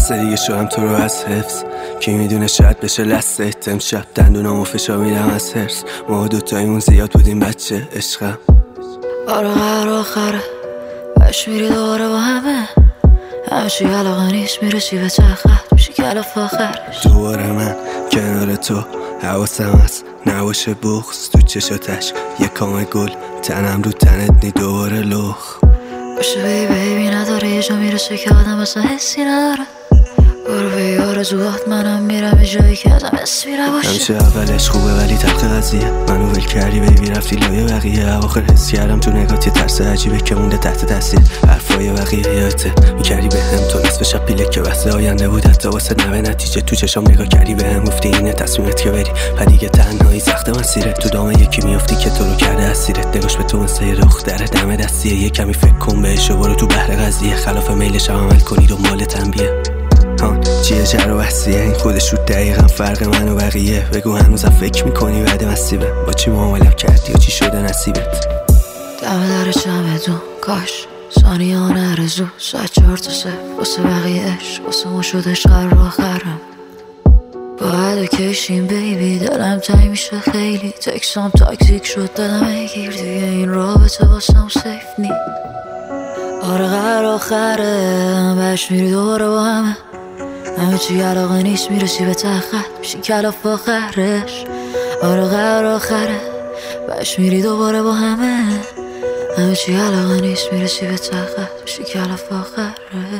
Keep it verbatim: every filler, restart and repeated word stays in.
لحظه دیگه شدم تو رو از حفظ، کی میدونه شاید بشه لست امشب دندونامو فشار میدم از حرص. ما دوتایمون زیاد بودیم بچه عشقم. آره قرار آخره باش میری دوباره با همه، همه چی علاقه نیست میرسی به چخت میشی کلاف آخرش. دوباره من کنار تو حواسم هست نباشه بغض تو چشاتش یه کام گل تنم رو تنت نی دوباره لخ باشه بی بیبی نداره یه جا میرسه که آدم اصلا حسی نداره. برو به آرزوهات منم میرم یه جایی که ازم حسی نباشه. همیشه اولش خوبه ولی تلخ قضیه منو ول کردی بیبی رفتی لایه بقیه. اواخر حس کردم تو نگات یه ترس عجیبه که مونده تحت تاثیر حرفای بقیه. یادته میکردی بهم تو نصف شب پیله که بحث آینده بود حتی واسه نوه نتیجه تو چشام نگاه کردی بهم گفتی اینه تصمیمت که بری و دیگه تنهایی سخت مسیره. تو دام یکی میافتی که تو رو کرده اسیرت. نگاش به تو مثل یه دختره دم دستیه. یه کمی فکر کن بهش و برو تو بحر قضیه خلاف میلش عمل کنید و مال تنبیه. هان چیه جر و بحثیه این خودش رو دقیقا فرق من و بقیه. بگو هنوزم فکر میکنی بعد مسیبه با چی معامله کردی و چی شده نصیبت. دم در چمدون کاش ثانیه ها نرزو ساعت چهار تا سه واسه بقیه عشق واسه ما شدش قرار آخرم. باید کشیم بیبی دلم تایی میشه خیلی تکسام تاکسیک شد دلم اگیر دیگه این رابطه واسم سیف نی. آره قرار آخره بهش میری دوباره با همه، همه چی علاقه نیست میرسی به تخت میشی کلاف آخرش. آره قرار آخره بهش میری دوباره با همه، همه چی علاقه نیست میرسی به تخت میشی کلاف آخرش.